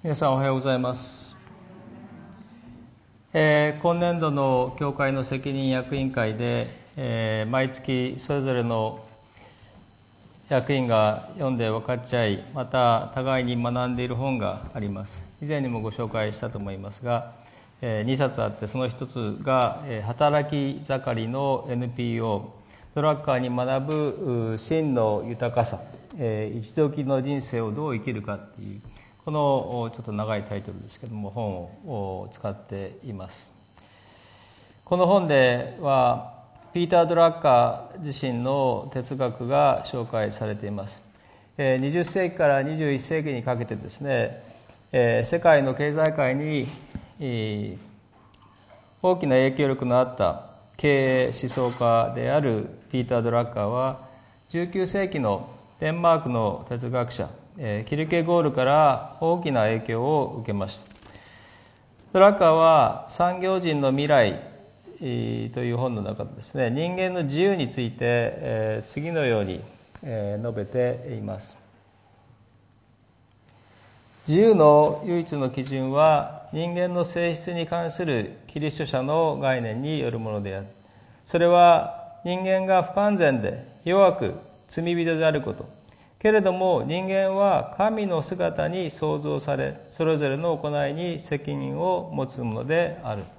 皆さんおはようございます。今年度の教会の責任役員会で、毎月それぞれの役員が読んで分かっちゃい、また互いに学んでいる本があります。以前にもご紹介したと思いますが、2冊あって、その一つが働き盛りの NPO ドラッカーに学ぶ真の豊かさ、一時の人生をどう生きるかっていう、このちょっと長いタイトルですけども、本を使っています。この本ではピーター・ドラッカー自身の哲学が紹介されています。20世紀から21世紀にかけてですね、世界の経済界に大きな影響力のあった経営思想家であるピーター・ドラッカーは、19世紀のデンマークの哲学者キルケゴールから大きな影響を受けました。ドラッカーは産業人の未来という本の中でですね、人間の自由について次のように述べています。自由の唯一の基準は人間の性質に関するキリスト者の概念によるものである。それは人間が不完全で弱く罪人であること。けれども人間は神の姿に創造され、それぞれの行いに責任を持つものである。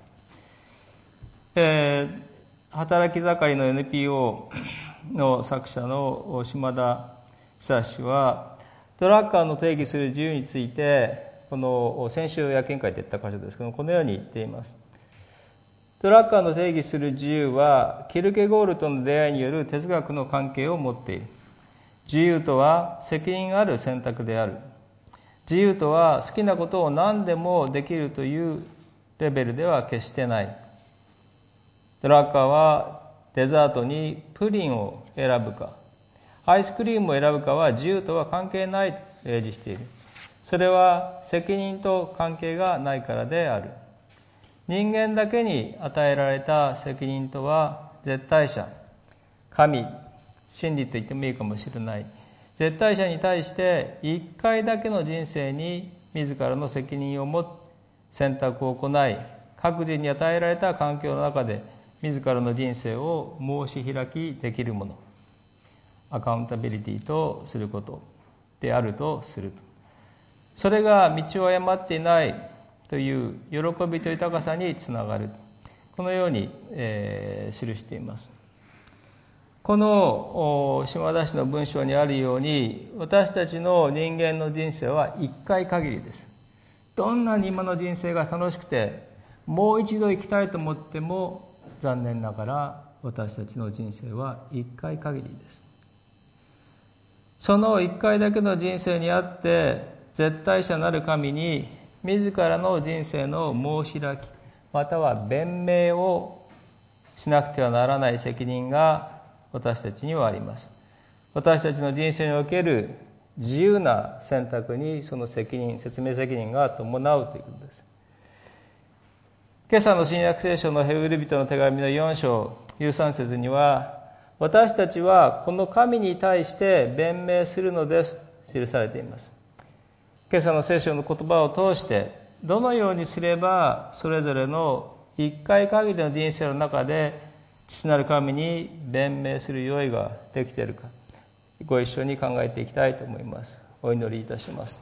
働き盛りの NPO の作者の島田久氏は、ドラッカーの定義する自由について、この先週役員会で言った箇所ですけども、このように言っています。ドラッカーの定義する自由は、キルケゴールとの出会いによる哲学の関係を持っている。自由とは責任ある選択である。自由とは好きなことを何でもできるというレベルでは決してない。ドラッカーはデザートにプリンを選ぶか、アイスクリームを選ぶかは自由とは関係ないと例示している。それは責任と関係がないからである。人間だけに与えられた責任とは絶対者、神、真理と言ってもいいかもしれない。絶対者に対して一回だけの人生に自らの責任を持って選択を行い、各自に与えられた環境の中で自らの人生を申し開きできるもの、アカウンタビリティとすることであるとする。それが道を誤っていないという喜びと豊かさにつながる。このように、記しています。この島田氏の文章にあるように、私たちの人間の人生は一回限りです。どんなに今の人生が楽しくて、もう一度生きたいと思っても、残念ながら私たちの人生は一回限りです。その一回だけの人生にあって、絶対者なる神に自らの人生の申し開き、または弁明をしなくてはならない責任が私たちにはあります。私たちの人生における自由な選択にその責任、説明責任が伴うということです。今朝の新約聖書のヘブル人の手紙の4章13節には、私たちはこの神に対して弁明するのですと記されています。今朝の聖書の言葉を通して、どのようにすればそれぞれの一回限りの人生の中で父なる神に弁明する用意ができているか、ご一緒に考えていきたいと思います。お祈りいたします。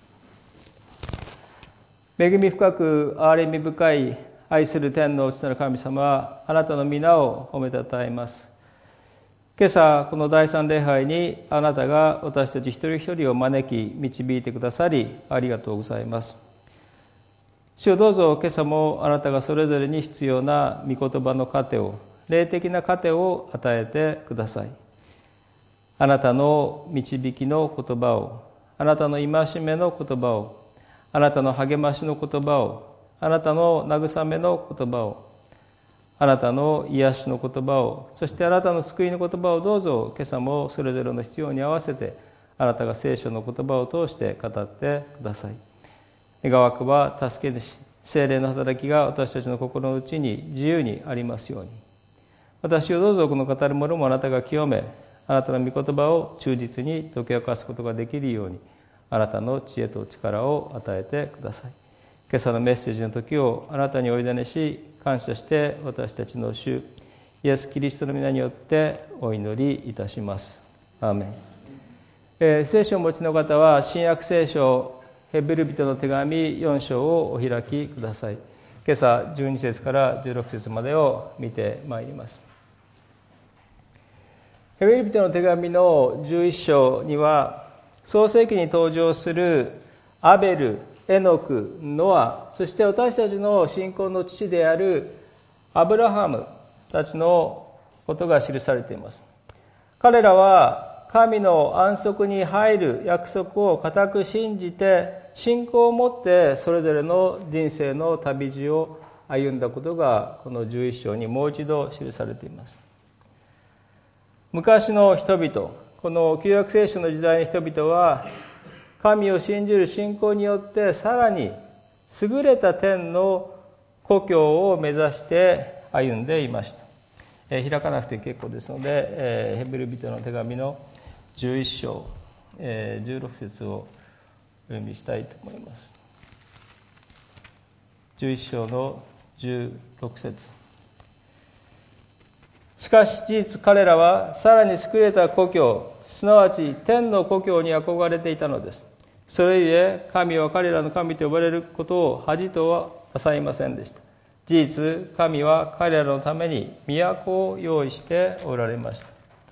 恵み深く憐れみ深い愛する天の父なる神様、あなたの皆を褒めたたえます。今朝この第三礼拝にあなたが私たち一人一人を招き導いてくださりありがとうございます。主よ、どうぞ今朝もあなたがそれぞれに必要な御言葉の糧を、霊的な糧を与えてください。あなたの導きの言葉を、あなたの戒めの言葉を、あなたの励ましの言葉を、あなたの慰めの言葉を、あなたの癒しの言葉を、そしてあなたの救いの言葉をどうぞ今朝もそれぞれの必要に合わせてあなたが聖書の言葉を通して語ってください。願わくは助け主、聖霊の働きが私たちの心の内に自由にありますように。私をどうぞこの語るものもあなたが清め、あなたの御言葉を忠実に解き明かすことができるように、 あなたの知恵と力を与えてください。今朝のメッセージの時をあなたにお委ねし、感謝して私たちの主イエス・キリストの皆によってお祈りいたします。アーメン。聖書をお持ちの方は新約聖書ヘブル人の手紙4章をお開きください。今朝12節から16節までを見てまいります。ヘブル人の手紙の11章には創世記に登場するアベル、エノク、ノア、そして私たちの信仰の父であるアブラハムたちのことが記されています。彼らは神の安息に入る約束を固く信じて、信仰を持ってそれぞれの人生の旅路を歩んだことがこの11章にもう一度記されています。昔の人々、この旧約聖書の時代の人々は神を信じる信仰によってさらに優れた天の故郷を目指して歩んでいました。開かなくて結構ですので、ヘブル人の手紙の11章、16節をお読みしたいと思います。11章の16節。しかし事実彼らはさらに優れた故郷、すなわち天の故郷に憧れていたのです。それゆえ神は彼らの神と呼ばれることを恥とはなさいませんでした。事実神は彼らのために都を用意しておられました。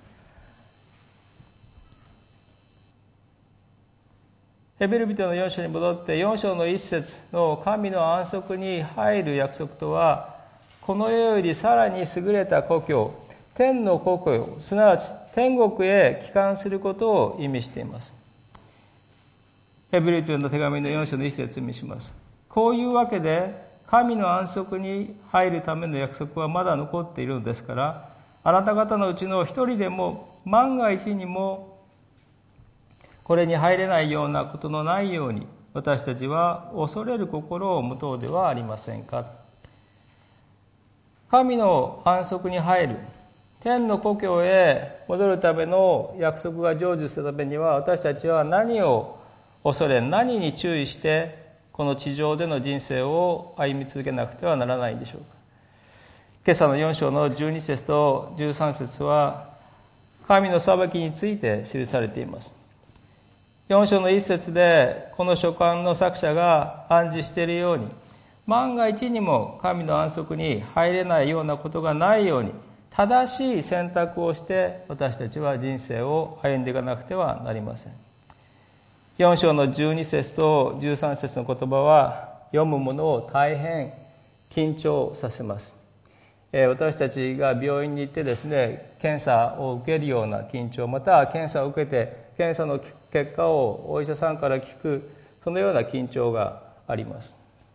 ヘブル人の4章に戻って4章の1節の神の安息に入る約束とは、この世よりさらに優れた故郷、天の故郷、すなわち天国へ帰還することを意味しています。ヘブル人の手紙の4章の1節を読みします。こういうわけで神の安息に入るための約束はまだ残っているのですから、あなた方のうちの一人でも万が一にもこれに入れないようなことのないように、私たちは恐れる心を持とうではありませんか。神の安息に入る、天の故郷へ戻るための約束が成就するためには、私たちは何を恐れ、何に注意してこの地上での人生を歩み続けなくてはならないんでしょうか。今朝の4章の12節と13節は神の裁きについて記されています。4章の1節でこの書簡の作者が暗示しているように、万が一にも神の安息に入れないようなことがないように、正しい選択をして私たちは人生を歩んでいかなくてはなりません。4章の12節と13節の言葉は読むものを大変緊張させます。私たちが病院に行ってですね、検査を受けるような緊張、また検査を受けて検査の結果をお医者さんから聞く、そのような緊張があります。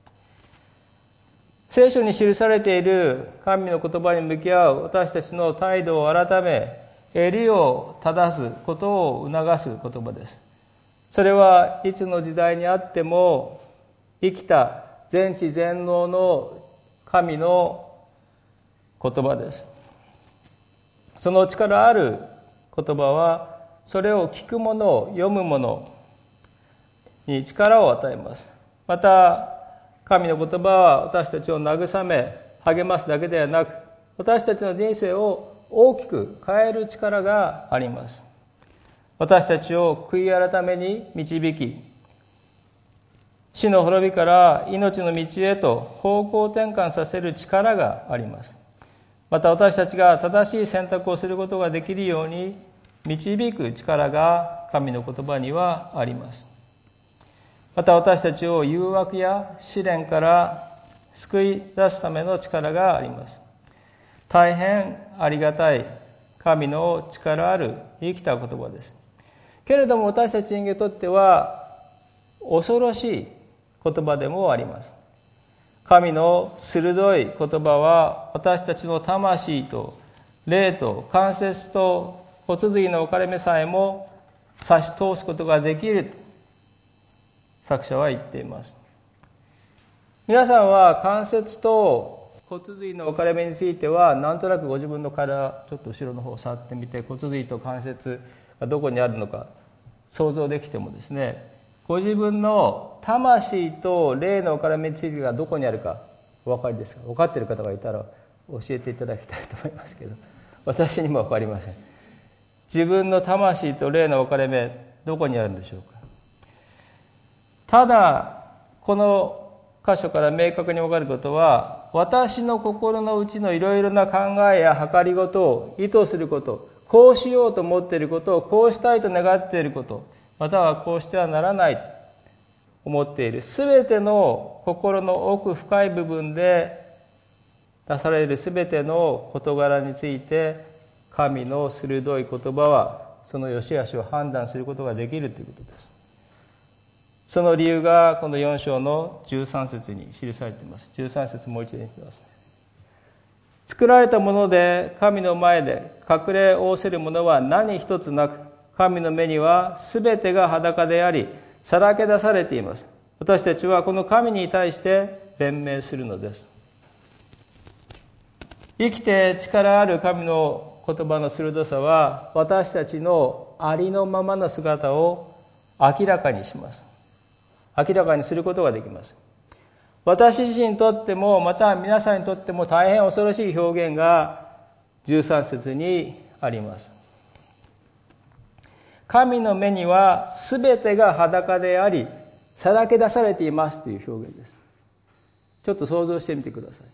聖書に記されている神の言葉に向き合う私たちの態度を改め、襟を正すことを促す言葉です。それはいつの時代にあっても生きた全知全能の神の言葉です。その力ある言葉は、それを聞く者、読む者に力を与えます。また神の言葉は私たちを慰め励ますだけではなく、私たちの人生を大きく変える力があります。私たちを悔い改めに導き、死の滅びから命の道へと方向転換させる力があります。また私たちが正しい選択をすることができるように導く力が神の言葉にはあります。また私たちを誘惑や試練から救い出すための力があります。大変ありがたい神の力ある生きた言葉です。けれども私たち人間にとっては恐ろしい言葉でもあります。神の鋭い言葉は私たちの魂と霊と関節と骨髄の分かれ目さえも差し通すことができる、作者は言っています。皆さんは関節と骨髄の分かれ目についてはなんとなくご自分の体ちょっと後ろの方を触ってみて、骨髄と関節がどこにあるのか想像できてもですね、 ご自分の魂と霊の分かれ目についてがどこにあるかお分かりですか？分かっている方がいたら教えていただきたいと思いますけど、私にも分かりません。自分の魂と霊の分かれ目、どこにあるんでしょうか？ただこの箇所から明確に分かることは、私の心の内のいろいろな考えや計りごとを意図すること、こうしようと思っていることをこうしたいと願っていること、またはこうしてはならないと思っているすべての心の奥深い部分で出されるすべての事柄について、神の鋭い言葉はその良し悪しを判断することができるということです。その理由がこの4章の13節に記されています。13節もう一度言ってみます。作られたもので神の前で隠れ仰せるものは何一つなく、神の目にはすべてが裸であり、さらけ出されています。私たちはこの神に対して弁明するのです。生きて力ある神の言葉の鋭さは、私たちのありのままの姿を明らかにします。明らかにすることができます。私自身にとっても、また皆さんにとっても大変恐ろしい表現が13節にあります。神の目にはすべてが裸であり、さらけ出されていますという表現です。ちょっと想像してみてください。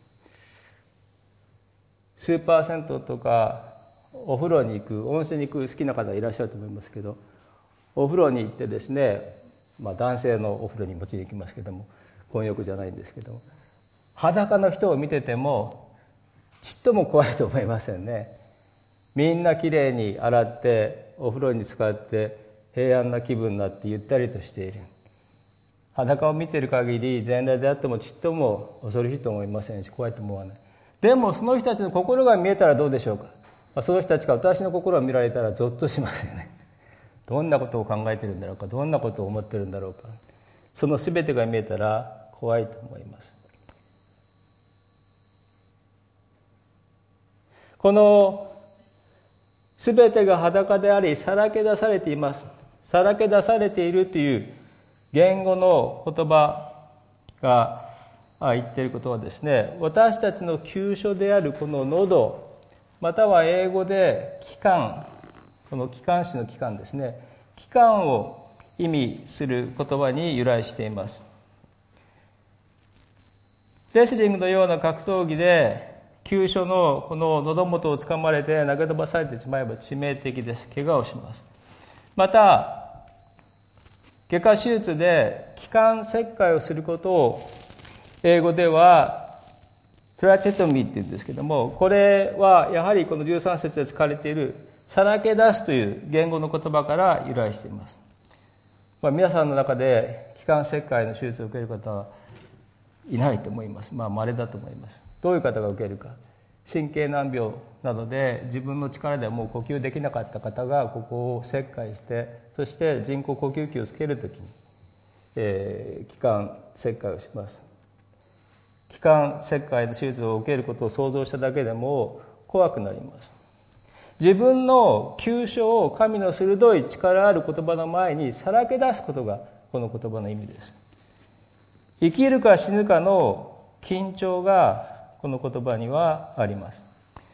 スーパー銭湯とかお風呂に行く、温泉に行く好きな方いらっしゃると思いますけど、お風呂に行ってですね、男性のお風呂にもちろん行きますけども、混浴じゃないんですけども、裸の人を見ててもちっとも怖いと思いませんね。みんなきれいに洗ってお風呂に浸かって平安な気分になってゆったりとしている。裸を見ている限り全裸であってもちっとも恐ろしいと思いませんし、怖いと思わない。でもその人たちの心が見えたらどうでしょうか。その人たちが私の心を見られたらゾッとしますよね。どんなことを考えているんだろうか、どんなことを思っているんだろうか。その全てが見えたら怖いと思います。この全てが裸であり、さらけ出されています。さらけ出されているという言語の言葉が言っていることはですね、私たちの急所であるこの喉、または英語で気管、この気管支の気管ですね、気管を意味する言葉に由来しています。レスリングのような格闘技で急所のこの喉元をつかまれて投げ飛ばされてしまえば致命的です。怪我をします。また外科手術で気管切開をすることを英語ではトラチェトミーって言うんですけども、これはやはりこの13節で使われているさらけ出すという言語の言葉から由来しています。皆さんの中で気管切開の手術を受ける方はいないと思います。稀だと思います。どういう方が受けるか。神経難病などで自分の力ではもう呼吸できなかった方がここを切開して、そして人工呼吸器をつけるときに、気管切開をします。気管切開の手術を受けることを想像しただけでも怖くなります。自分の急所を神の鋭い力ある言葉の前にさらけ出すことがこの言葉の意味です。生きるか死ぬかの緊張がこの言葉にはあります。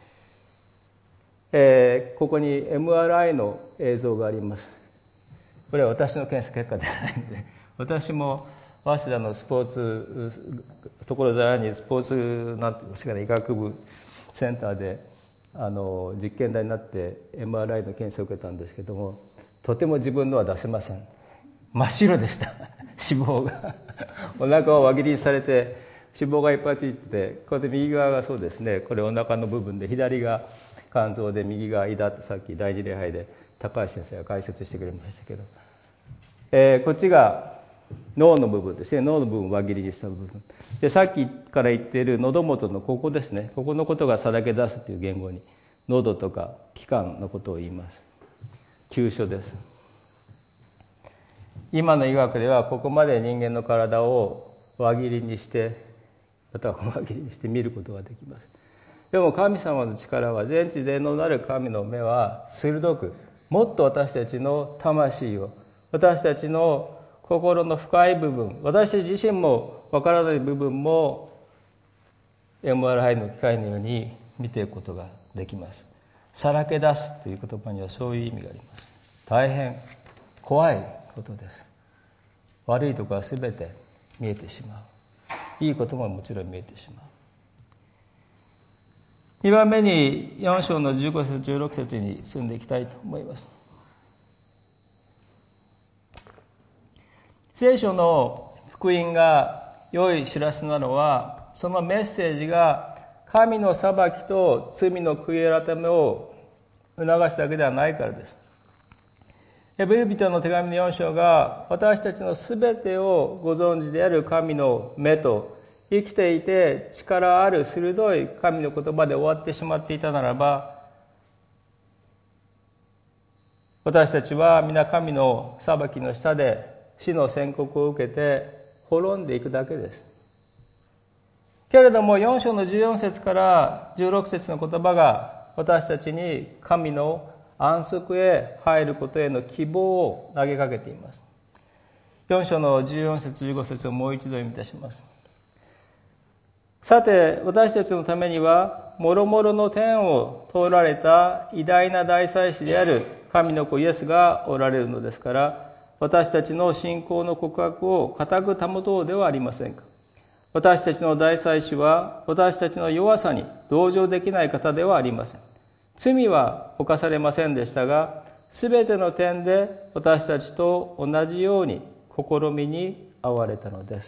ここに MRI の映像があります。これは私の検査結果ではないので、私も早稲田のスポーツ所沢にスポーツなんて言いますかね、医学部センターで実験台になって MRI の検査を受けたんですけども、とても自分のは出せません。真っ白でした脂肪がお腹を輪切りにされて脂肪がいっぱいついてて、これで右側がそうですね、これお腹の部分で、左が肝臓で、右が胃だとさっき第二礼拝で高橋先生が解説してくれましたけど、こっちが脳の部分ですね。脳の部分を輪切りにした部分で、さっきから言っている喉元のここですね、ここのことがさらけ出すという言語に喉とか気管のことを言います。急所です。今の医学ではここまで人間の体を輪切りにしてまたは輪切りにして見ることができます。でも神様の力は、全知全能なる神の目は鋭く、もっと私たちの魂を、私たちの心の深い部分、私たち自身もわからない部分も MRI の機械のように見ていくことができます。さらけ出すという言葉にはそういう意味があります。大変怖いことです。悪いところはすべて見えてしまう。いいことももちろん見えてしまう。2番目に4章の15節16節に進んでいきたいと思います。聖書の福音が良い知らせなのは、そのメッセージが神の裁きと罪の悔い改めを促すだけではないからです。ヘブル人の手紙の4章が私たちのすべてをご存知である神の目と、生きていて力ある鋭い神の言葉で終わってしまっていたならば、私たちは皆神の裁きの下で死の宣告を受けて滅んでいくだけです。けれども4章の14節から16節の言葉が私たちに神の安息へ入ることへの希望を投げかけています。4章の14節15節をもう一度読みいたします。さて私たちのためにはもろもろの天を通られた偉大な大祭司である神の子イエスがおられるのですから、私たちの信仰の告白を固く保とうではありませんか。私たちの大祭司は私たちの弱さに同情できない方ではありません。罪は犯されませんでしたが、すべての点で私たちと同じように試みに遭われたのです。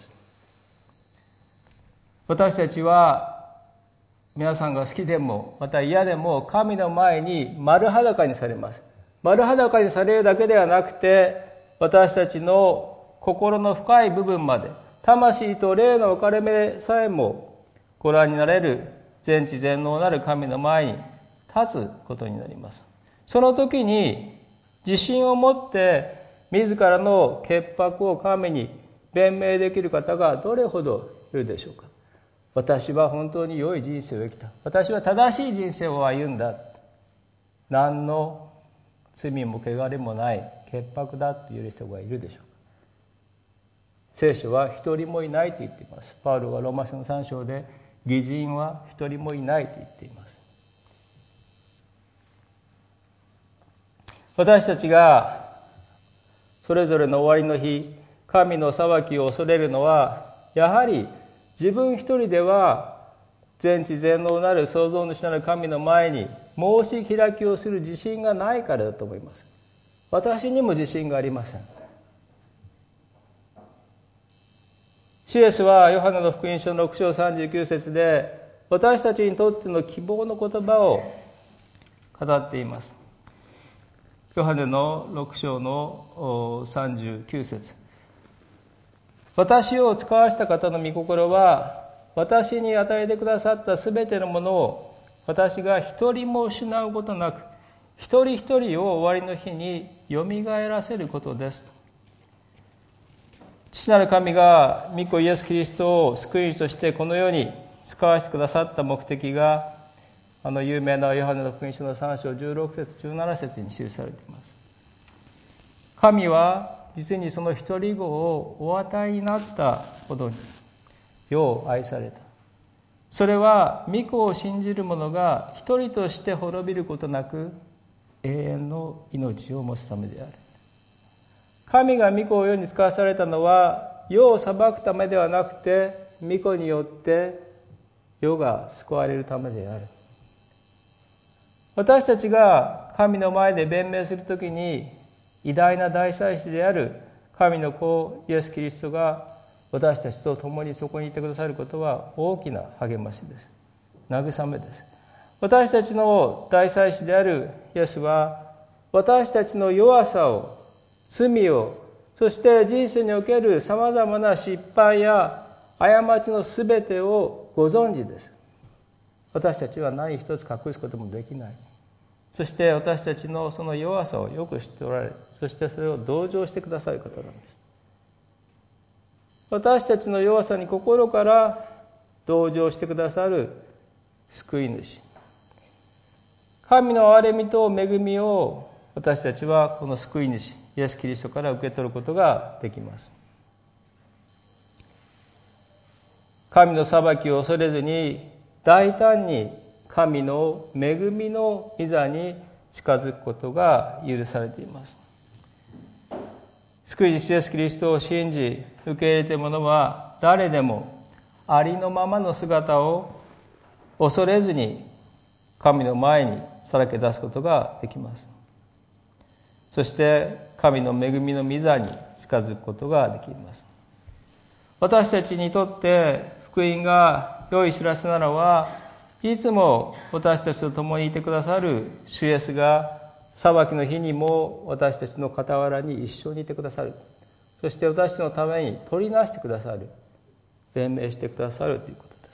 私たちは皆さんが好きでもまた嫌でも神の前に丸裸にされます。丸裸にされるだけではなくて、私たちの心の深い部分まで、魂と霊の分かれ目さえもご覧になれる全知全能なる神の前に立つことになります。その時に自信を持って自らの潔白を神に弁明できる方がどれほどいるでしょうか。私は本当に良い人生を生きた。私は正しい人生を歩んだ。何の罪も汚れもない潔白だという人がいるでしょうか。聖書は一人もいないと言っています。パウロはローマ書の3章で義人は一人もいないと言っています。私たちがそれぞれの終わりの日、神の裁きを恐れるのは、やはり自分一人では全知全能なる創造主なる神の前に申し開きをする自信がないからだと思います。私にも自信がありません。シエスはヨハネの福音書の6章39節で私たちにとっての希望の言葉を語っています。ヨハネの6章の39節。私を使わした方の御心は、私に与えてくださったすべてのものを私が一人も失うことなく、一人一人を終わりの日によみがえらせることです。父なる神が御子イエス・キリストを救い主としてこの世に使わせてくださった目的が、有名なヨハネの福音書の3章16節17節に記されています。神は実にその一人子をお与えになったほどに世を愛された。それは御子を信じる者が一人として滅びることなく永遠の命を持つためである。神が御子を世に使わされたのは世を裁くためではなくて、御子によって世が救われるためである。私たちが神の前で弁明するときに、偉大な大祭司である神の子イエス・キリストが私たちと共にそこにいてくださることは大きな励ましです。慰めです。私たちの大祭司であるイエスは、私たちの弱さを、罪を、そして人生におけるさまざまな失敗や過ちのすべてをご存知です。私たちは何一つ隠すこともできない。そして私たちのその弱さをよく知っておられ、そしてそれを同情してくださる方なんです。私たちの弱さに心から同情してくださる救い主。神の憐れみと恵みを私たちはこの救い主、 イエス・キリストから受け取ることができます。神の裁きを恐れずに大胆に神の恵みの御座に近づくことが許されています。救い主イエス・キリストを信じ受け入れている者は誰でもありのままの姿を恐れずに神の前にさらけ出すことができます。そして神の恵みの御座に近づくことができます。私たちにとって福音が良い知らせなのはいつも私たちと共にいてくださる主イエスが裁きの日にも私たちの傍らに一緒にいてくださる。そして私たちのために取りなしてくださる。弁明してくださるということです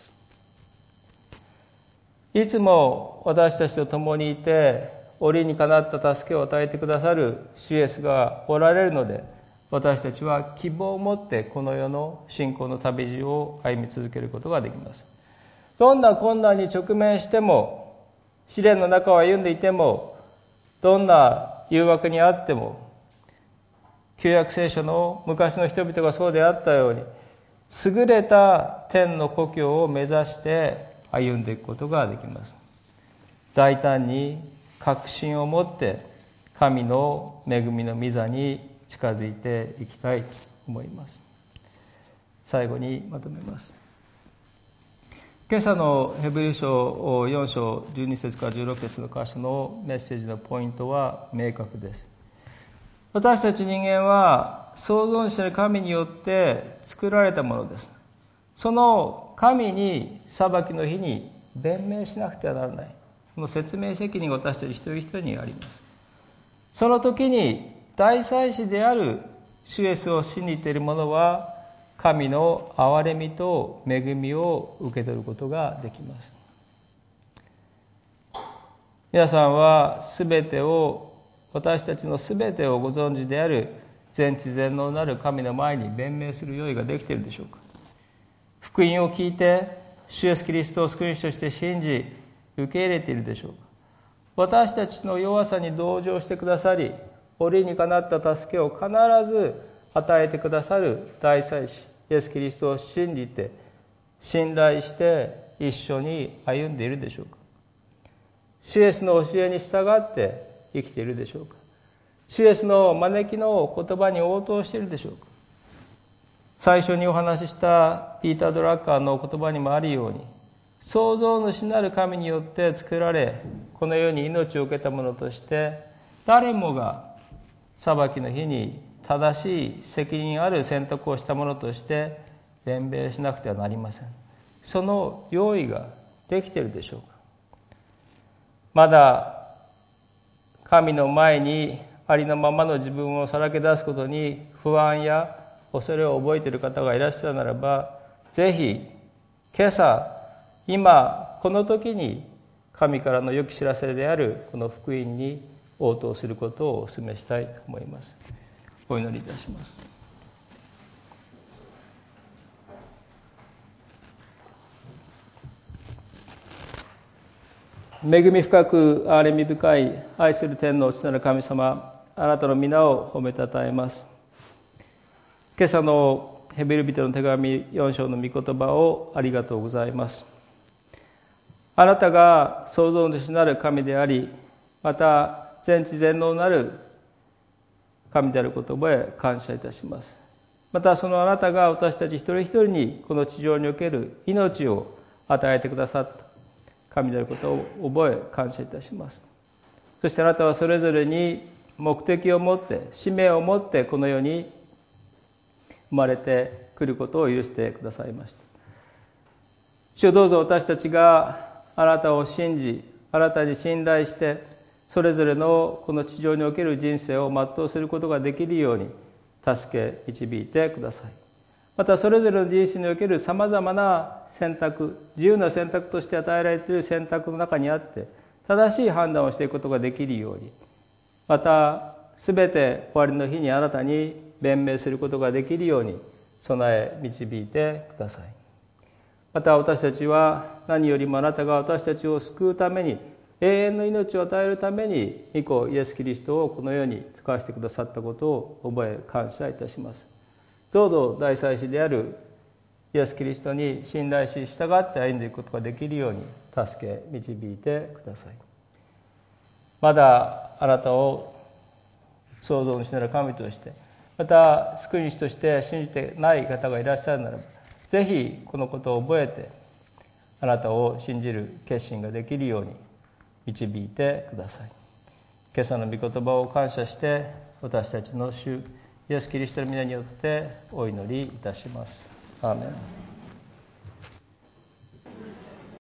。いつも私たちと共にいて折にかなった助けを与えてくださる主イエスがおられるので、私たちは希望を持ってこの世の信仰の旅路を歩み続けることができます。どんな困難に直面しても、試練の中を歩んでいても、どんな誘惑にあっても、旧約聖書の昔の人々がそうであったように、優れた天の故郷を目指して歩んでいくことができます。大胆に確信を持って神の恵みの御座に近づいていきたいと思います。最後にまとめます。今朝のヘブル書4章12節から16節の箇所のメッセージのポイントは明確です。私たち人間は創造主なる神によって作られたものです。その神に裁きの日に弁明しなくてはならない。その説明責任が私たち一人一人にあります。その時に大祭司である主イエスを信じている者は神の憐れみと恵みを受け取ることができます。皆さんは私たちのすべてをご存知である全知全能なる神の前に弁明する用意ができているでしょうか。福音を聞いて主イエスキリストを救い主として信じ受け入れているでしょうか。私たちの弱さに同情してくださり、折にかなった助けを必ず与えてくださる大祭司イエスキリストを信じて信頼して一緒に歩んでいるでしょうか。主イエスの教えに従って生きているでしょうか。主イエスの招きの言葉に応答しているでしょうか。最初にお話ししたピーター・ドラッカーの言葉にもあるように、創造主なる神によって作られ、この世に命を受けた者として誰もが裁きの日に正しい責任ある選択をした者として弁明しなくてはなりません。その用意ができているでしょうか。まだ神の前にありのままの自分をさらけ出すことに不安や恐れを覚えている方がいらっしゃるならば、ぜひ今朝今この時に神からの良き知らせであるこの福音に応答することをお勧めしたいと思います。お祈りいたします。恵み深く憐れみ深い愛する天の父なる神様、あなたの皆を褒めたたえます。今朝のヘブル人の手紙4章の御言葉をありがとうございます。あなたが創造主なる神であり、また全知全能なる神であることへ感謝いたします。またそのあなたが私たち一人一人にこの地上における命を与えてくださった神であることを覚え感謝いたします。そしてあなたはそれぞれに目的を持って使命を持ってこの世に生まれてくることを許してくださいました。主よ、どうぞ私たちがあなたを信じ、あなたに信頼してそれぞれのこの地上における人生を全うすることができるように助け導いてください。またそれぞれの人生におけるさまざまな選択、自由な選択として与えられている選択の中にあって正しい判断をしていくことができるように、またすべて終わりの日にあなたに弁明することができるように備え導いてください。また私たちは何よりもあなたが私たちを救うために永遠の命を与えるために御子イエス・キリストをこの世に使わせてくださったことを覚え感謝いたします。どうぞ大祭司であるイエス・キリストに信頼し従って歩んでいくことができるように助け導いてください。まだあなたを創造主なる神として、また救い主として信じてない方がいらっしゃるならば、ぜひこのことを覚えてあなたを信じる決心ができるように導いてください。今朝の御言葉を感謝して私たちの主イエス・キリストの皆によってお祈りいたします。アーメン。